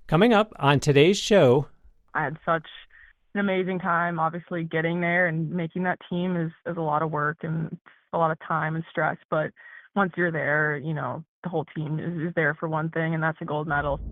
Coming up on today's show. I had such an amazing time. Obviously, getting there and making that team is a lot of work and a lot of time and stress. But once you're there, the whole team is there for one thing, and that's a gold medal.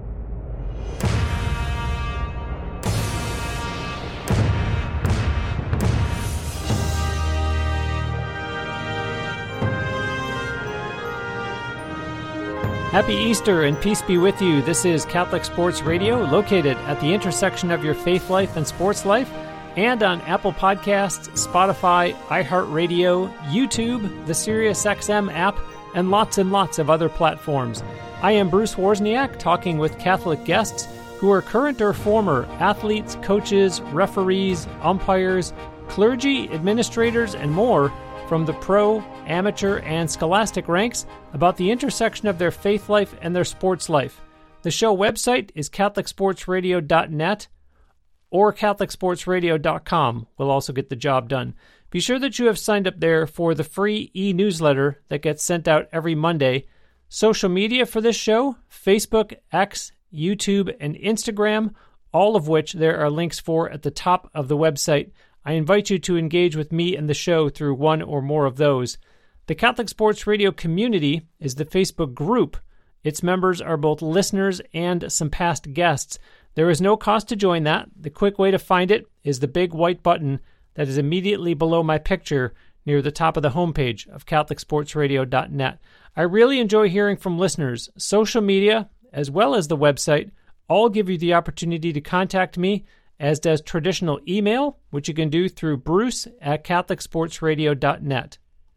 Happy Easter and peace be with you. This is Catholic Sports Radio, located at the intersection of your faith life and sports life, and on Apple Podcasts, Spotify, iHeartRadio, YouTube, the SiriusXM app, and lots of other platforms. I am Bruce Wozniak, talking with Catholic guests who are current or former athletes, coaches, referees, umpires, clergy, administrators, and more from the pro, amateur, and scholastic ranks about the intersection of their faith life and their sports life. The show website is catholicsportsradio.net or catholicsportsradio.com. Will also get the job done. Be sure that you have signed up there for the free e-newsletter that gets sent out every Monday. Social media for this show, Facebook, X, YouTube, and Instagram, all of which there are links for at the top of the website. I invite you to engage with me and the show through one or more of those. The Catholic Sports Radio community is the Facebook group. Its members are both listeners and some past guests. There is no cost to join that. The quick way to find it is the big white button that is immediately below my picture near the top of the homepage of catholicsportsradio.net. I really enjoy hearing from listeners. Social media, as well as the website, all give you the opportunity to contact me, as does traditional email, which you can do through bruce@catholicsportsradio.net.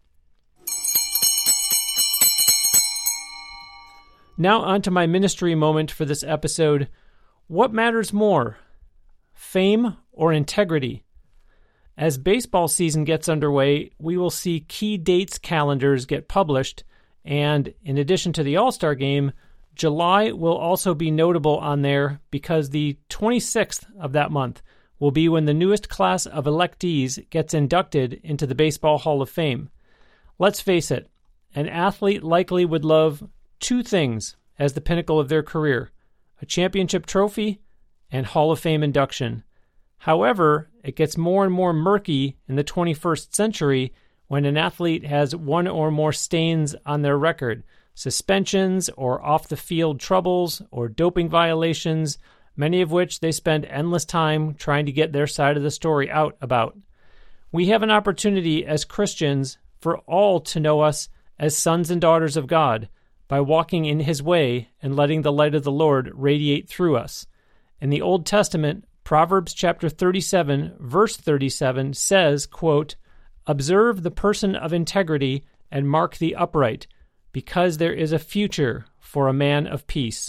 Now on to my ministry moment for this episode. What matters more, fame or integrity? As baseball season gets underway, we will see key dates calendars get published, and in addition to the All-Star Game, July will also be notable on there because the 26th of that month will be when the newest class of electees gets inducted into the Baseball Hall of Fame. Let's face it, an athlete likely would love two things as the pinnacle of their career: a championship trophy and Hall of Fame induction. However, it gets more and more murky in the 21st century when an athlete has one or more stains on their record. Suspensions or off-the-field troubles or doping violations, many of which they spend endless time trying to get their side of the story out about. We have an opportunity as Christians for all to know us as sons and daughters of God by walking in His way and letting the light of the Lord radiate through us. In the Old Testament, Proverbs chapter 37, verse 37 says, quote, "Observe the person of integrity and mark the upright, because there is a future for a man of peace."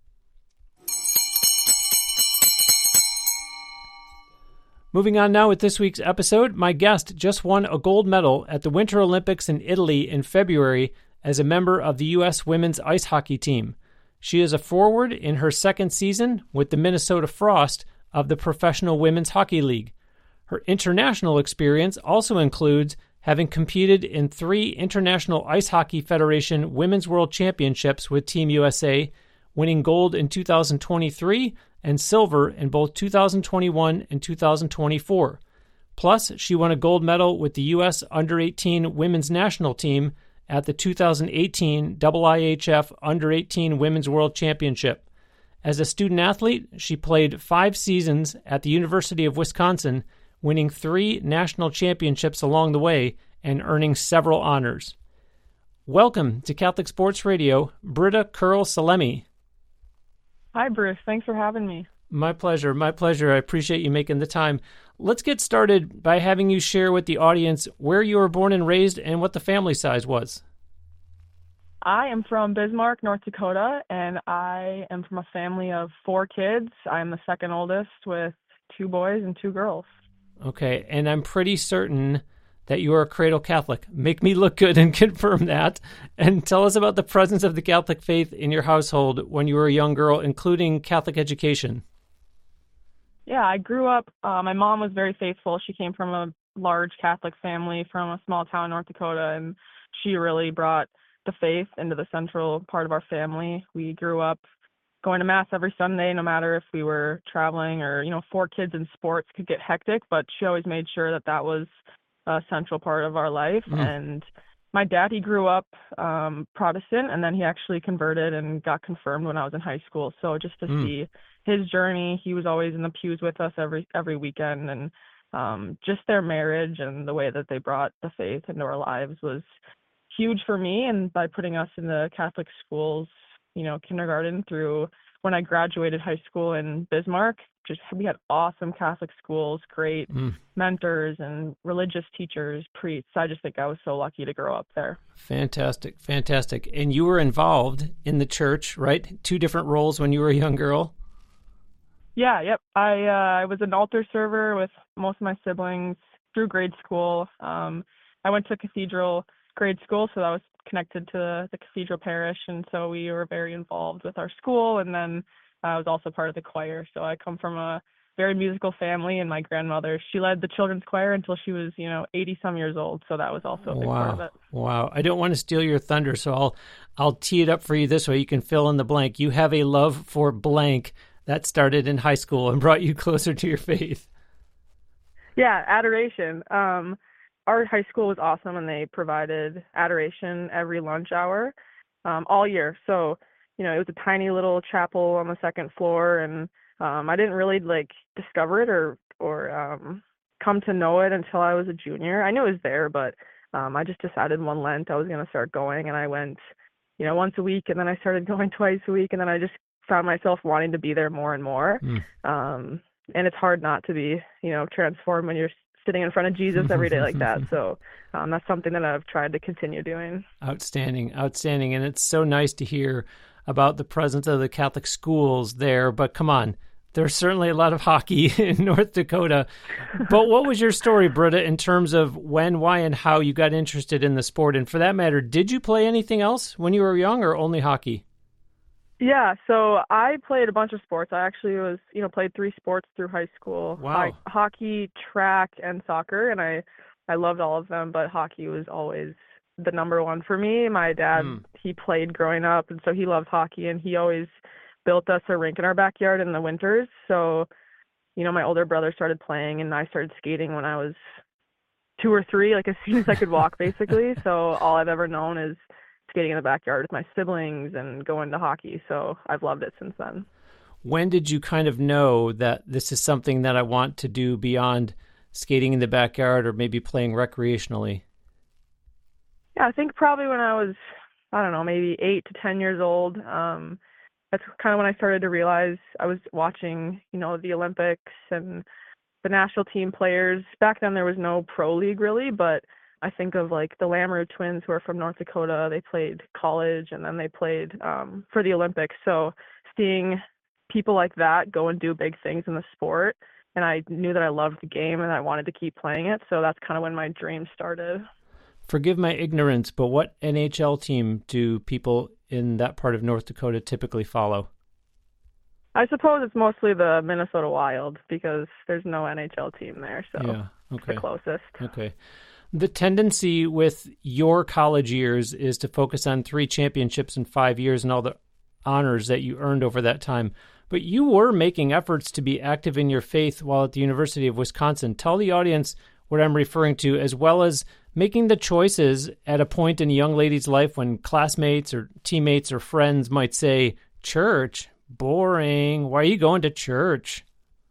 Moving on now with this week's episode, my guest just won a gold medal at the Winter Olympics in Italy in February as a member of the U.S. women's ice hockey team. She is a forward in her second season with the Minnesota Frost of the Professional Women's Hockey League. Her international experience also includes having competed in 3 International Ice Hockey Federation Women's World Championships with Team USA, winning gold in 2023 and silver in both 2021 and 2024. Plus, she won a gold medal with the U.S. Under-18 Women's National Team at the 2018 IIHF Under-18 Women's World Championship. As a student athlete, she played 5 seasons at the University of Wisconsin, winning 3 national championships along the way and earning several honors. Welcome to Catholic Sports Radio, Britta Curl-Salemi. Hi, Bruce. Thanks for having me. My pleasure. My pleasure. I appreciate you making the time. Let's get started by having you share with the audience where you were born and raised and what the family size was. I am from Bismarck, North Dakota, and I am from a family of 4 kids. I'm the second oldest with 2 boys and 2 girls. Okay, and I'm pretty certain that you are a cradle Catholic. Make me look good and confirm that. And tell us about the presence of the Catholic faith in your household when you were a young girl, including Catholic education. Yeah, I grew up, my mom was very faithful. She came from a large Catholic family from a small town in North Dakota, and she really brought the faith into the central part of our family. We grew up going to mass every Sunday, no matter if we were traveling or, 4 kids in sports could get hectic, but she always made sure that that was a central part of our life. Mm. And my dad, he grew up Protestant, and then he actually converted and got confirmed when I was in high school. So just to Mm. see his journey, he was always in the pews with us every weekend, and just their marriage and the way that they brought the faith into our lives was huge for me. And by putting us in the Catholic schools, kindergarten through when I graduated high school in Bismarck, just we had awesome Catholic schools, great Mm. mentors and religious teachers, priests. I just think I was so lucky to grow up there. Fantastic, fantastic. And you were involved in the church, right? 2 different roles when you were a young girl. Yeah, yep. I was an altar server with most of my siblings through grade school. I went to Cathedral grade school, so that was connected to the Cathedral parish, and so we were very involved with our school. And then I was also part of the choir. So I come from a very musical family, and my grandmother, she led the children's choir until she was, 80 some years old. So that was also a big part of it. Wow. I don't want to steal your thunder, so I'll tee it up for you this way. You can fill in the blank. You have a love for blank that started in high school and brought you closer to your faith. Yeah, adoration. Our high school was awesome, and they provided adoration every lunch hour, all year. So, it was a tiny little chapel on the second floor, and I didn't really discover it or come to know it until I was a junior. I knew it was there, but I just decided one Lent I was going to start going, and I went, once a week, and then I started going twice a week, and then I just found myself wanting to be there more and more. And it's hard not to be, transformed when you're sitting in front of Jesus every day like that. So that's something that I've tried to continue doing. Outstanding. And it's so nice to hear about the presence of the Catholic schools there. But come on, there's certainly a lot of hockey in North Dakota. But what was your story, Britta, in terms of when, why, and how you got interested in the sport? And for that matter, did you play anything else when you were young or only hockey? Yeah, so I played a bunch of sports. I actually played 3 sports through high school. Wow. Hockey, track, and soccer, and I loved all of them, but hockey was always the number one for me. My dad, he played growing up, and so he loved hockey, and he always built us a rink in our backyard in the winters. So, my older brother started playing, and I started skating when I was 2 or 3, as soon as I could walk, basically. So all I've ever known is skating in the backyard with my siblings and going to hockey. So I've loved it since then. When did you kind of know that this is something that I want to do beyond skating in the backyard or maybe playing recreationally? Yeah, I think probably when I was, I don't know, maybe 8 to 10 years old. That's kind of when I started to realize I was watching, the Olympics and the national team players. Back then there was no pro league really, but I think of the Lamoureux twins who are from North Dakota. They played college and then they played for the Olympics. So seeing people like that go and do big things in the sport, and I knew that I loved the game and I wanted to keep playing it. So that's kind of when my dream started. Forgive my ignorance, but what NHL team do people in that part of North Dakota typically follow? I suppose it's mostly the Minnesota Wild because there's no NHL team there. So yeah, okay. It's the closest. Okay. The tendency with your college years is to focus on 3 championships in 5 years and all the honors that you earned over that time. But you were making efforts to be active in your faith while at the University of Wisconsin. Tell the audience what I'm referring to, as well as making the choices at a point in a young lady's life when classmates or teammates or friends might say, church, boring. Why are you going to church?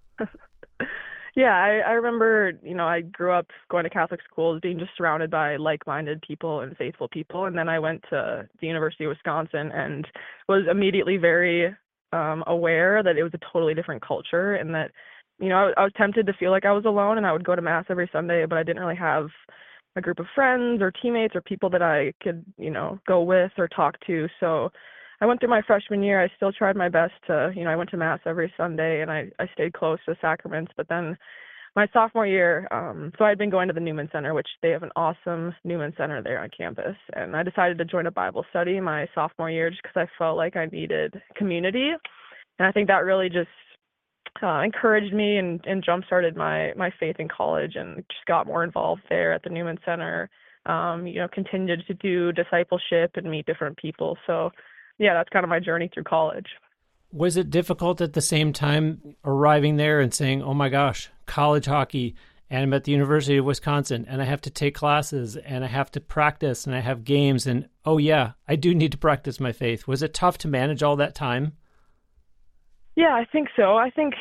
Yeah, I remember, I grew up going to Catholic schools, being just surrounded by like-minded people and faithful people. And then I went to the University of Wisconsin and was immediately very aware that it was a totally different culture, and that, I was tempted to feel like I was alone, and I would go to Mass every Sunday, but I didn't really have a group of friends or teammates or people that I could, go with or talk to. So I went through my freshman year. I still tried my best to, I went to Mass every Sunday, and I stayed close to the sacraments. But then my sophomore year, so I'd been going to the Newman Center, which they have an awesome Newman Center there on campus. And I decided to join a Bible study my sophomore year just because I felt like I needed community. And I think that really just encouraged me and jump-started my faith in college, and just got more involved there at the Newman Center, continued to do discipleship and meet different people. So yeah, that's kind of my journey through college. Was it difficult at the same time arriving there and saying, oh my gosh, college hockey, and I'm at the University of Wisconsin, and I have to take classes, and I have to practice, and I have games, and oh yeah, I do need to practice my faith. Was it tough to manage all that time? Yeah, I think so. I think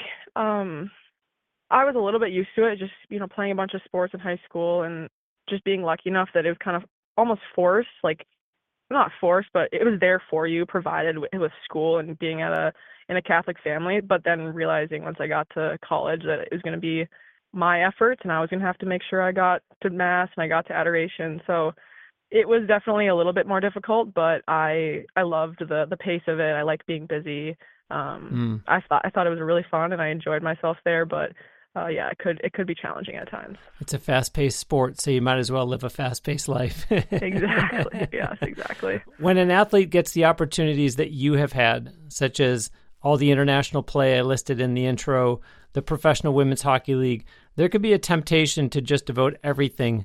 I was a little bit used to it, just, playing a bunch of sports in high school and just being lucky enough that it was kind of almost forced, like not forced, but it was there for you, provided with school and being in a Catholic family. But then realizing once I got to college that it was going to be my efforts and I was going to have to make sure I got to mass and I got to adoration. So it was definitely a little bit more difficult, but I loved the pace of it. I liked being busy. I thought it was really fun and I enjoyed myself there, but yeah, it could be challenging at times. It's a fast-paced sport, so you might as well live a fast-paced life. Exactly. Yes, exactly. When an athlete gets the opportunities that you have had, such as all the international play I listed in the intro, the Professional Women's Hockey League, there could be a temptation to just devote everything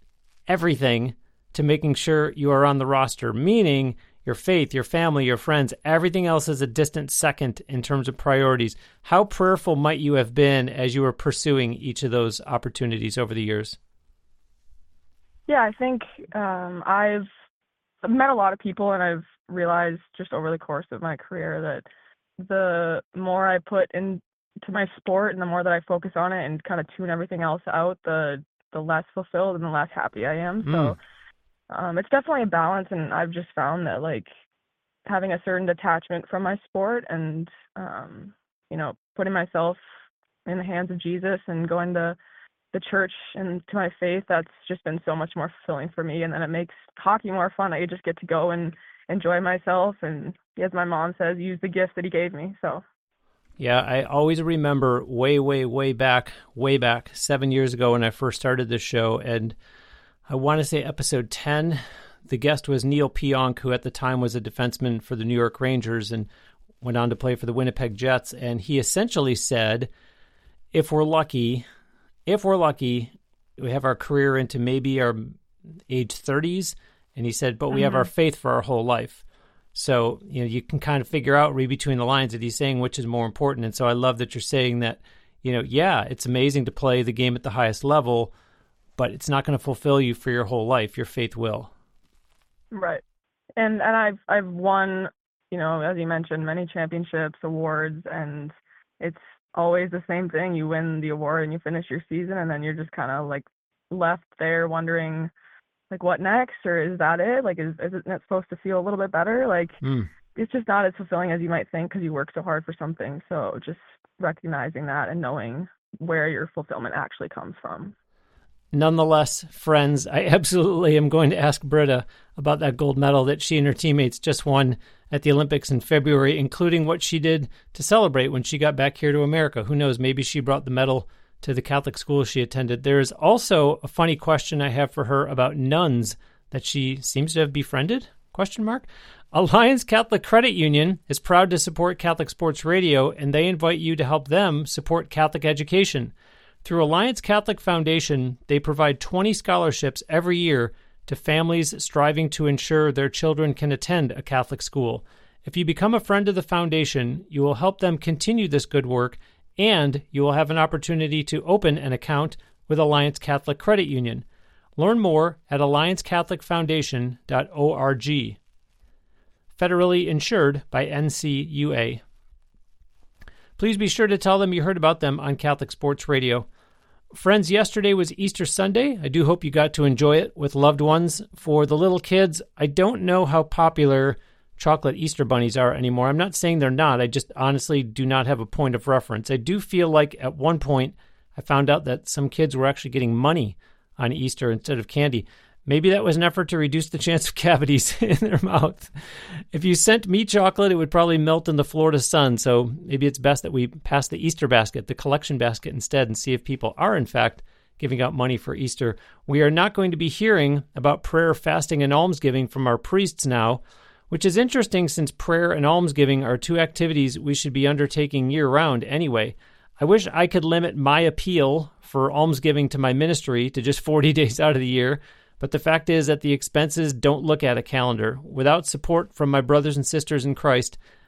to making sure you are on the roster, meaning your faith, your family, your friends, everything else is a distant second in terms of priorities. How prayerful might you have been as you were pursuing each of those opportunities over the years? Yeah, I think I've met a lot of people, and I've realized just over the course of my career that the more I put into my sport and the more that I focus on it and kind of tune everything else out, the less fulfilled and the less happy I am. So it's definitely a balance, and I've just found that having a certain detachment from my sport and putting myself in the hands of Jesus and going to the church and to my faith, that's just been so much more fulfilling for me. And then it makes hockey more fun. I just get to go and enjoy myself, and as my mom says, use the gift that he gave me. So yeah, I always remember way back 7 years ago when I first started this show, and I want to say episode 10, the guest was Neil Pionk, who at the time was a defenseman for the New York Rangers and went on to play for the Winnipeg Jets. And he essentially said, if we're lucky, we have our career into maybe our age 30s. And he said, but we have our faith for our whole life. So, you can kind of figure out, read between the lines, that he's saying which is more important. And so I love that you're saying that, yeah, it's amazing to play the game at the highest level, but it's not going to fulfill you for your whole life. Your faith will. Right. And I've won, as you mentioned, many championships, awards, and it's always the same thing. You win the award and you finish your season, and then you're just kind of left there wondering, what next? Or is that it? Isn't it supposed to feel a little bit better? It's just not as fulfilling as you might think because you work so hard for something. So just recognizing that and knowing where your fulfillment actually comes from. Nonetheless, friends, I absolutely am going to ask Britta about that gold medal that she and her teammates just won at the Olympics in February, including what she did to celebrate when she got back here to America. Who knows, maybe she brought the medal to the Catholic school she attended. There is also a funny question I have for her about nuns that she seems to have befriended, ? Alliance Catholic Credit Union is proud to support Catholic Sports Radio, and they invite you to help them support Catholic education. Through Alliance Catholic Foundation, they provide 20 scholarships every year to families striving to ensure their children can attend a Catholic school. If you become a friend of the foundation, you will help them continue this good work, and you will have an opportunity to open an account with Alliance Catholic Credit Union. Learn more at alliancecatholicfoundation.org. Federally insured by NCUA. Please be sure to tell them you heard about them on Catholic Sports Radio. Friends, yesterday was Easter Sunday. I do hope you got to enjoy it with loved ones. For the little kids, I don't know how popular chocolate Easter bunnies are anymore. I'm not saying they're not. I just honestly do not have a point of reference. I do feel like at one point I found out that some kids were actually getting money on Easter instead of candy. Maybe that was an effort to reduce the chance of cavities in their mouth. If you sent me chocolate, it would probably melt in the Florida sun. So maybe it's best that we pass the Easter basket, the collection basket instead, and see if people are, in fact, giving out money for Easter. We are not going to be hearing about prayer, fasting, and almsgiving from our priests now, which is interesting since prayer and almsgiving are two activities we should be undertaking year-round anyway. I wish I could limit my appeal for almsgiving to my ministry to just 40 days out of the year, but the fact is that the expenses don't look at a calendar. Without support from my brothers and sisters in Christ,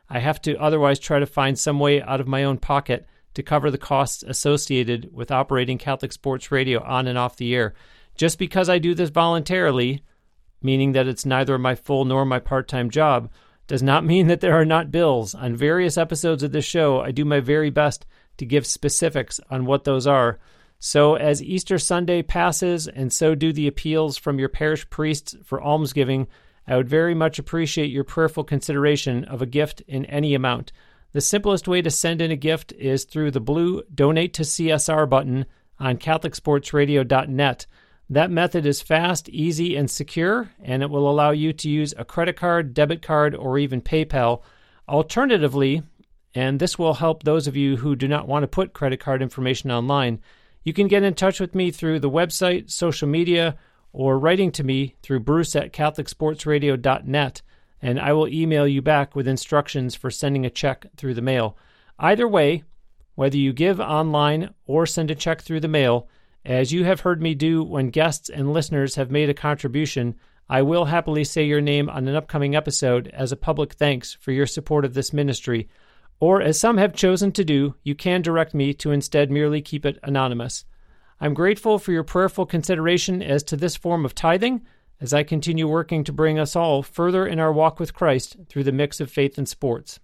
I have to otherwise try to find some way out of my own pocket to cover the costs associated with operating Catholic Sports Radio on and off the air. Just because I do this voluntarily, meaning that it's neither my full nor my part-time job, does not mean that there are not bills. On various episodes of this show, I do my very best to give specifics on what those are. So as Easter Sunday passes, and so do the appeals from your parish priests for almsgiving, I would very much appreciate your prayerful consideration of a gift in any amount. The simplest way to send in a gift is through the blue Donate to CSR button on CatholicSportsRadio.net. That method is fast, easy, and secure, and it will allow you to use a credit card, debit card, or even PayPal. Alternatively, and this will help those of you who do not want to put credit card information online, you can get in touch with me through the website, social media, or writing to me through bruce@CatholicSportsRadio.net, and I will email you back with instructions for sending a check through the mail. Either way, whether you give online or send a check through the mail, as you have heard me do when guests and listeners have made a contribution, I will happily say your name on an upcoming episode as a public thanks for your support of this ministry. Or, as some have chosen to do, you can direct me to instead merely keep it anonymous. I'm grateful for your prayerful consideration as to this form of tithing, as I continue working to bring us all further in our walk with Christ through the mix of faith and sports.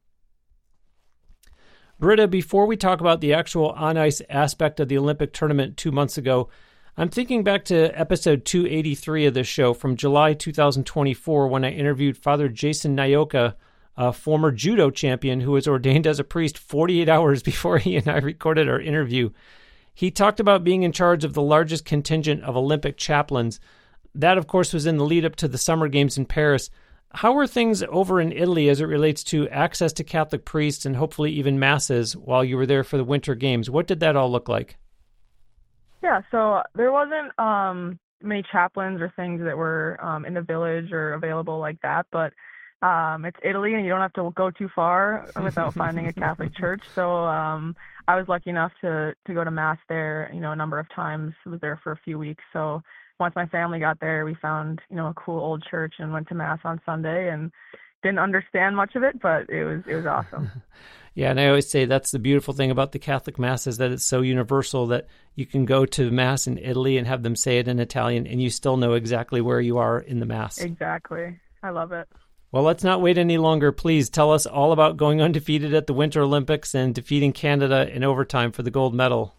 Britta, before we talk about the actual on-ice aspect of the Olympic tournament 2 months ago, I'm thinking back to episode 283 of this show from July 2024 when I interviewed Father Jason Nyoka, a former judo champion who was ordained as a priest 48 hours before he and I recorded our interview. He talked about being in charge of the largest contingent of Olympic chaplains. That, of course, was in the lead up to the Summer Games in Paris. How were things over in Italy as it relates to access to Catholic priests and hopefully even masses while you were there for the Winter Games? What did that all look like? Yeah, so there wasn't many chaplains or things that were in the village or available like that, but it's Italy and you don't have to go too far without finding a Catholic church. So I was lucky enough to go to Mass there, a number of times. I was there for a few weeks. So once my family got there, we found, a cool old church and went to Mass on Sunday and didn't understand much of it, but it was awesome. Yeah, and I always say that's the beautiful thing about the Catholic Mass is that it's so universal that you can go to Mass in Italy and have them say it in Italian and you still know exactly where you are in the Mass. Exactly. I love it. Well, let's not wait any longer. Please tell us all about going undefeated at the Winter Olympics and defeating Canada in overtime for the gold medal.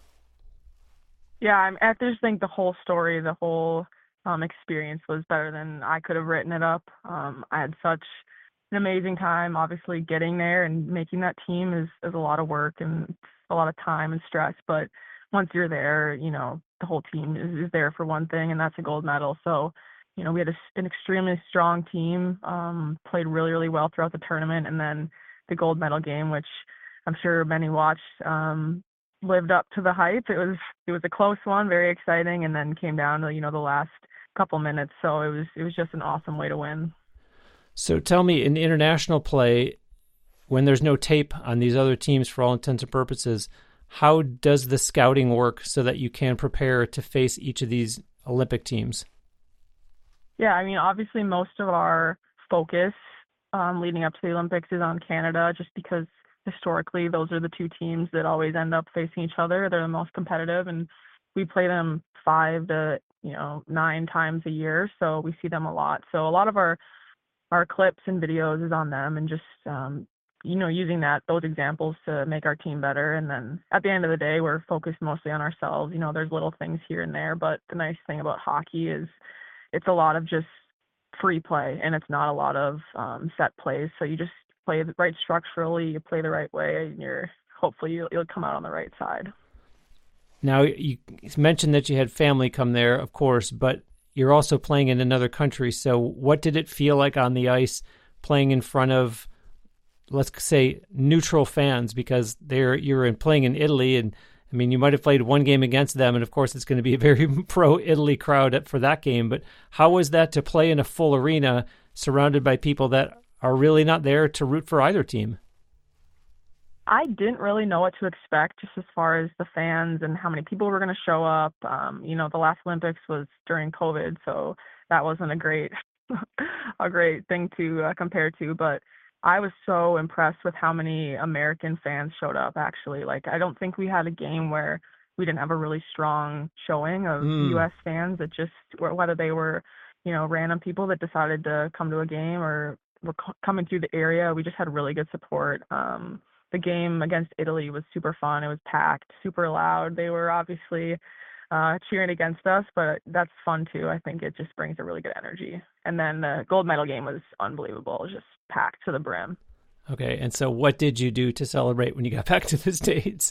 Yeah, I just think the whole story, the whole experience was better than I could have written it up. I had such an amazing time. Obviously, getting there and making that team is a lot of work and a lot of time and stress. But once you're there, the whole team is there for one thing, and that's a gold medal. So, we had an extremely strong team, played really, really well throughout the tournament, and then the gold medal game, which I'm sure many watched, lived up to the hype. It was a close one, very exciting, and then came down to the last couple minutes. So it was just an awesome way to win. So tell me, in international play, when there's no tape on these other teams for all intents and purposes, how does the scouting work so that you can prepare to face each of these Olympic teams? Yeah, obviously most of our focus leading up to the Olympics is on Canada, just because historically those are the two teams that always end up facing each other. They're the most competitive, and we play them 5 to 9 times a year, so we see them a lot. So a lot of our clips and videos is on them, and just using those examples to make our team better. And then at the end of the day, we're focused mostly on ourselves. There's little things here and there, but the nice thing about hockey is it's a lot of just free play, and it's not a lot of set plays. So you just play right structurally, you play the right way, and hopefully you'll come out on the right side. Now, you mentioned that you had family come there, of course, but you're also playing in another country. So what did it feel like on the ice playing in front of, let's say, neutral fans? Because you're playing in Italy, and you might have played one game against them, and of course it's going to be a very pro-Italy crowd for that game. But how was that to play in a full arena surrounded by people that are really not there to root for either team? I didn't really know what to expect just as far as the fans and how many people were going to show up. The last Olympics was during COVID, so that wasn't a great thing to compare to. But I was so impressed with how many American fans showed up, actually. Like, I don't think we had a game where we didn't have a really strong showing of Mm. U.S. fans that just, whether they were, random people that decided to come to a game or were coming through the area. We just had really good support. The game against Italy was super fun. It was packed, super loud. They were obviously cheering against us, but that's fun too. I think it just brings a really good energy. And then the gold medal game was unbelievable. It was just packed to the brim. Okay, and so what did you do to celebrate when you got back to the States?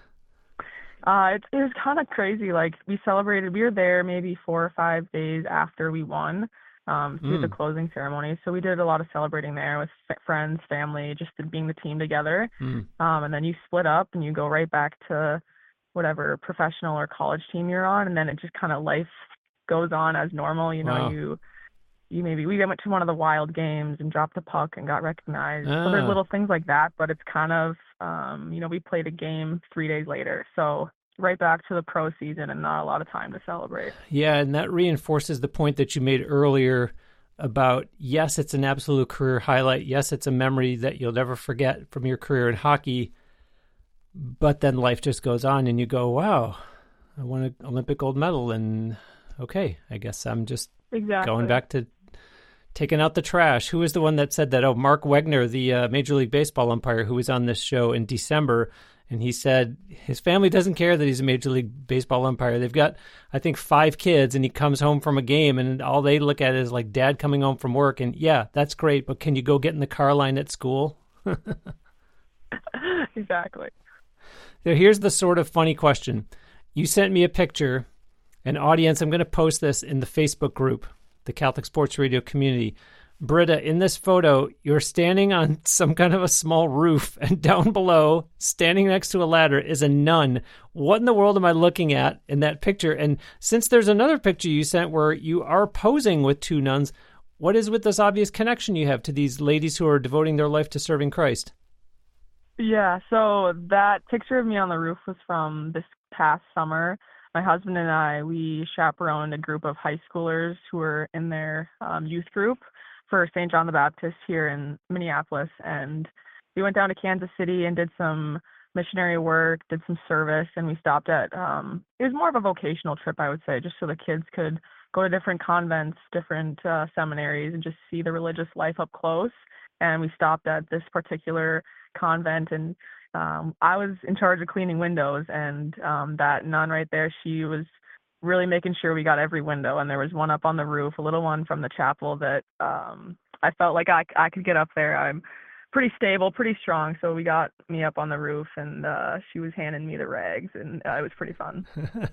It was kind of crazy. Like, we celebrated, we were there maybe 4 or 5 days after we won, through the Mm. closing ceremony. So we did a lot of celebrating there with friends, family, just being the team together. Mm. And then you split up and you go right back to whatever professional or college team you're on. And then it just kind of life goes on as normal. Wow. You maybe, we went to one of the Wild games and dropped a puck and got recognized. So there's Ah. little things like that, but it's kind of, we played a game 3 days later. So right back to the pro season and not a lot of time to celebrate. Yeah, and that reinforces the point that you made earlier about, yes, it's an absolute career highlight. Yes, it's a memory that you'll never forget from your career in hockey. But then life just goes on and you go, wow, I won an Olympic gold medal. And okay, I guess I'm just going Exactly. back to taking out the trash. Who was the one that said that? Oh, Mark Wegner, the Major League Baseball umpire who was on this show in December. And he said his family doesn't care that he's a Major League Baseball umpire. They've got, I think, 5 kids, and he comes home from a game, and all they look at is like dad coming home from work. And yeah, that's great, but can you go get in the car line at school? Exactly. So here's the sort of funny question. You sent me a picture, an audience, I'm going to post this in the Facebook group, the Catholic Sports Radio community. Britta, in this photo, you're standing on some kind of a small roof, and down below, standing next to a ladder, is a nun. What in the world am I looking at in that picture? And since there's another picture you sent where you are posing with 2 nuns, what is with this obvious connection you have to these ladies who are devoting their life to serving Christ? Yeah, so that picture of me on the roof was from this past summer. My husband and I, we chaperoned a group of high schoolers who were in their youth group for St. John the Baptist here in Minneapolis. And we went down to Kansas City and did some missionary work, did some service, and we stopped at, it was more of a vocational trip, I would say, just so the kids could go to different convents, different seminaries, and just see the religious life up close. And we stopped at this particular convent, and I was in charge of cleaning windows, and that nun right there, she was really making sure we got every window, and there was one up on the roof, a little one from the chapel that I felt like I could get up there. I'm pretty stable, pretty strong, so we got me up on the roof, and she was handing me the rags, and it was pretty fun.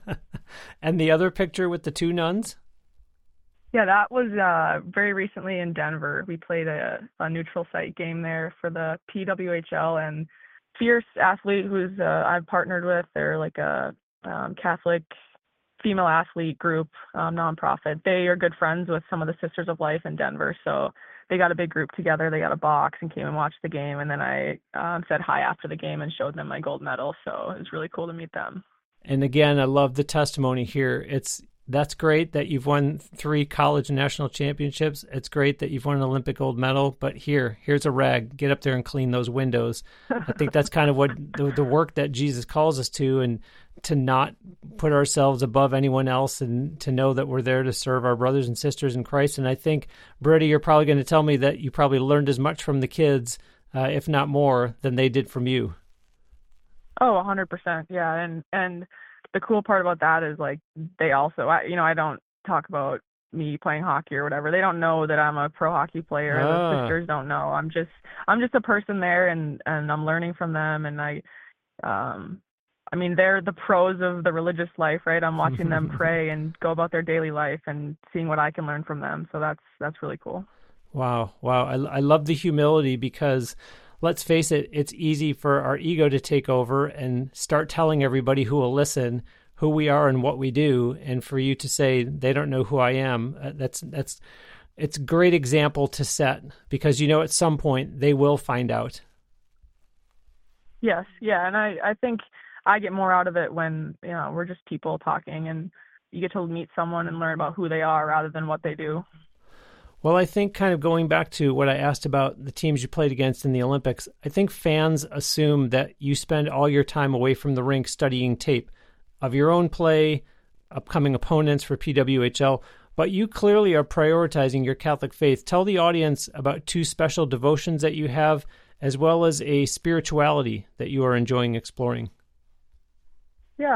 And the other picture with the 2 nuns? Yeah, that was very recently in Denver. We played a neutral site game there for the PWHL, and Fierce Athlete, who's I've partnered with. They're like a Catholic female athlete group, nonprofit. They are good friends with some of the Sisters of Life in Denver, so they got a big group together. They got a box and came and watched the game, and then I said hi after the game and showed them my gold medal, so it was really cool to meet them. And again, I love the testimony here. That's great that you've won 3 college national championships. It's great that you've won an Olympic gold medal, but here's a rag. Get up there and clean those windows. I think that's kind of what the work that Jesus calls us to, and to not put ourselves above anyone else, and to know that we're there to serve our brothers and sisters in Christ. And I think, Britta, you're probably going to tell me that you probably learned as much from the kids, if not more, than they did from you. Oh, 100%. Yeah, and the cool part about that is, like, they also, I don't talk about me playing hockey or whatever. They don't know that I'm a pro hockey player. The sisters don't know. I'm just a person there, and I'm learning from them, and I mean, they're the pros of the religious life, right? I'm watching them pray and go about their daily life and seeing what I can learn from them. So that's really cool. Wow. I love the humility, because let's face it, it's easy for our ego to take over and start telling everybody who will listen who we are and what we do. And for you to say, they don't know who I am, it's a great example to set, because at some point they will find out. Yes. Yeah. And I think I get more out of it when, we're just people talking, and you get to meet someone and learn about who they are rather than what they do. Well, I think kind of going back to what I asked about the teams you played against in the Olympics, I think fans assume that you spend all your time away from the rink studying tape of your own play, upcoming opponents for PWHL, but you clearly are prioritizing your Catholic faith. Tell the audience about 2 special devotions that you have, as well as a spirituality that you are enjoying exploring. Yeah,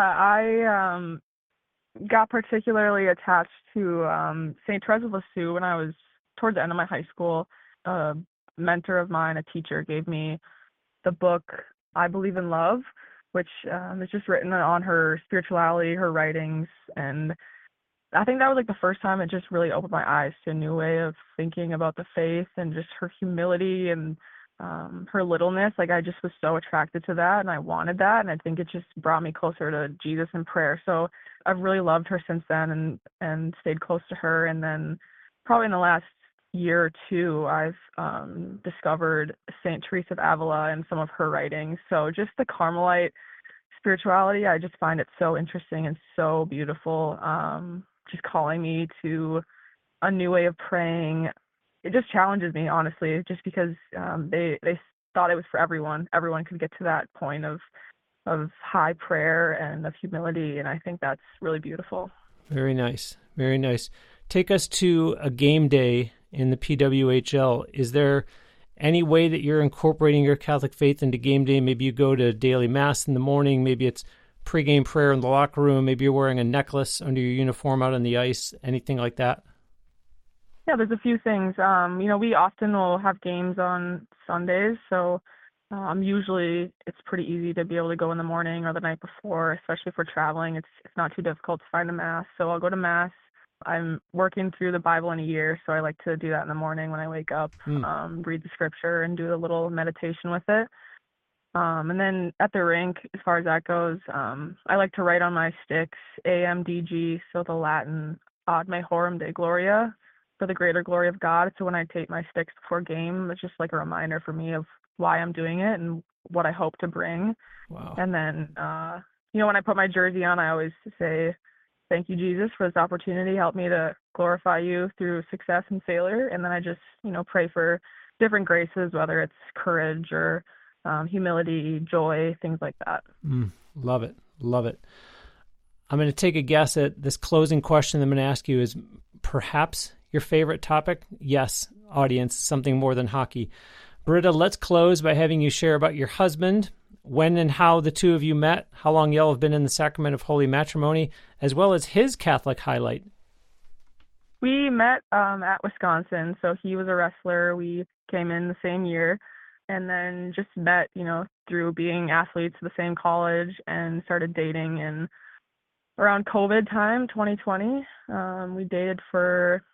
I got particularly attached to St. Therese of Lisieux when I was towards the end of my high school. A mentor of mine, a teacher, gave me the book I Believe in Love, which is just written on her spirituality, her writings, and I think that was like the first time it just really opened my eyes to a new way of thinking about the faith and just her humility and her littleness. Like, I just was so attracted to that, and I wanted that, and I think it just brought me closer to Jesus in prayer. So I've really loved her since then and stayed close to her. And then probably in the last year or 2, I've discovered St. Teresa of Avila and some of her writings. So just the Carmelite spirituality, I just find it so interesting and so beautiful. Just calling me to a new way of praying. It just challenges me, honestly, just because they thought it was for everyone. Everyone could get to that point of high prayer and of humility, and I think that's really beautiful. Very nice. Very nice. Take us to a game day in the PWHL. Is there any way that you're incorporating your Catholic faith into game day? Maybe you go to daily mass in the morning, maybe it's pregame prayer in the locker room, maybe you're wearing a necklace under your uniform out on the ice, anything like that? Yeah, there's a few things. We often will have games on Sundays, so usually it's pretty easy to be able to go in the morning or the night before, especially if we're traveling. It's not too difficult to find a mass, so I'll go to mass. I'm working through the Bible in a year, so I like to do that in the morning when I wake up, read the scripture and do a little meditation with it. And then at the rink, as far as that goes, I like to write on my sticks, AMDG, so the Latin Ad Majorem Dei Gloria, for the greater glory of God. So when I tape my sticks before game, it's just like a reminder for me of why I'm doing it and what I hope to bring. Wow. And then, when I put my jersey on, I always say, thank you, Jesus, for this opportunity. Help me to glorify you through success and failure. And then I just, pray for different graces, whether it's courage or humility, joy, things like that. Love it. Love it. I'm going to take a guess at this closing question I'm going to ask you is perhaps your favorite topic? Yes, audience, something more than hockey. Britta, let's close by having you share about your husband, when and how the two of you met, how long y'all have been in the sacrament of holy matrimony, as well as his Catholic highlight. We met at Wisconsin, so he was a wrestler. We came in the same year and then just met, through being athletes at the same college and started dating in around COVID time, 2020. We dated for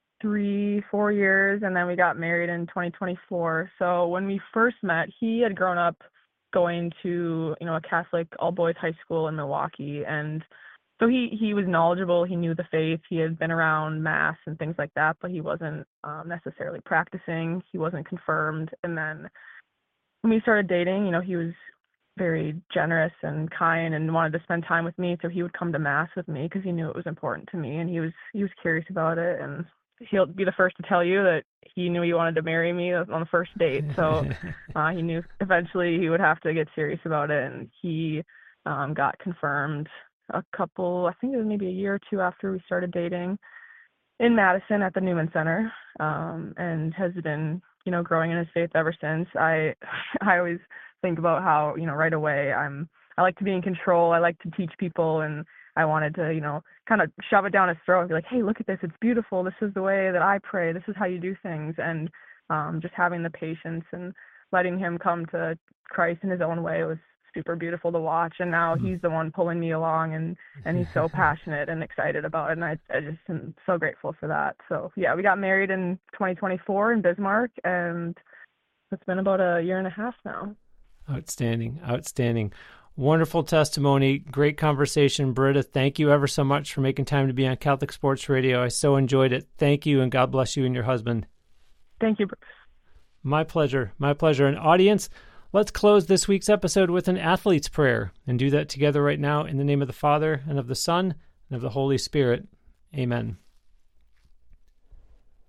3-4 years, and then we got married in 2024. So when we first met, he had grown up going to, a Catholic all-boys high school in Milwaukee, and so he was knowledgeable. He knew the faith. He had been around mass and things like that, but he wasn't necessarily practicing. He wasn't confirmed. And then when we started dating, he was very generous and kind and wanted to spend time with me, so he would come to mass with me because he knew it was important to me, and he was curious about it. And he'll be the first to tell you that he knew he wanted to marry me on the first date. So he knew eventually he would have to get serious about it. And he got confirmed I think it was maybe a year or 2 after we started dating, in Madison at the Newman Center, and has been, growing in his faith ever since. I always think about how, right away I like to be in control. I like to teach people, and I wanted to, kind of shove it down his throat and be like, hey, look at this. It's beautiful. This is the way that I pray. This is how you do things. And just having the patience and letting him come to Christ in his own way was super beautiful to watch. And now he's the one pulling me along, and he's so passionate and excited about it. And I just am so grateful for that. So yeah, we got married in 2024 in Bismarck, and it's been about a year and a half now. Outstanding. Wonderful testimony. Great conversation, Britta. Thank you ever so much for making time to be on Catholic Sports Radio. I so enjoyed it. Thank you, and God bless you and your husband. Thank you, Bruce. My pleasure. And audience, let's close this week's episode with an athlete's prayer and do that together right now in the name of the Father, and of the Son, and of the Holy Spirit. Amen.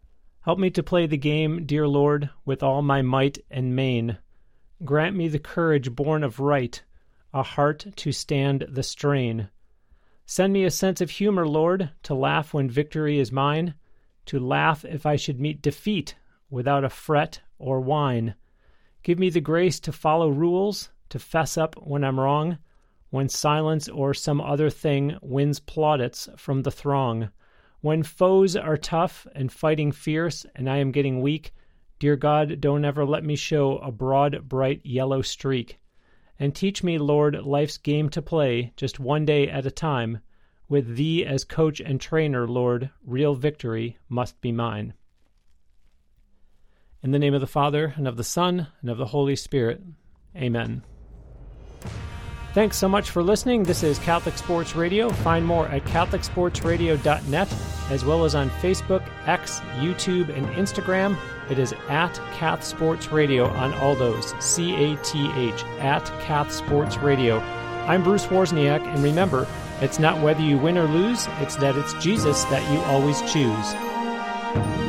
Help me to play the game, dear Lord, with all my might and main. Grant me the courage born of right, a heart to stand the strain. Send me a sense of humor, Lord, to laugh when victory is mine, to laugh if I should meet defeat without a fret or whine. Give me the grace to follow rules, to fess up when I'm wrong, when silence or some other thing wins plaudits from the throng. When foes are tough and fighting fierce and I am getting weak, dear God, don't ever let me show a broad, bright yellow streak. And teach me, Lord, life's game to play just one day at a time. With Thee as coach and trainer, Lord, real victory must be mine. In the name of the Father, and of the Son, and of the Holy Spirit. Amen. Thanks so much for listening. This is Catholic Sports Radio. Find more at CatholicSportsRadio.net, as well as on Facebook, X, YouTube, and Instagram. It is at Cath Sports Radio on all those. CATH, at Cath Sports Radio. I'm Bruce Wozniak, and remember, it's not whether you win or lose, it's that it's Jesus that you always choose.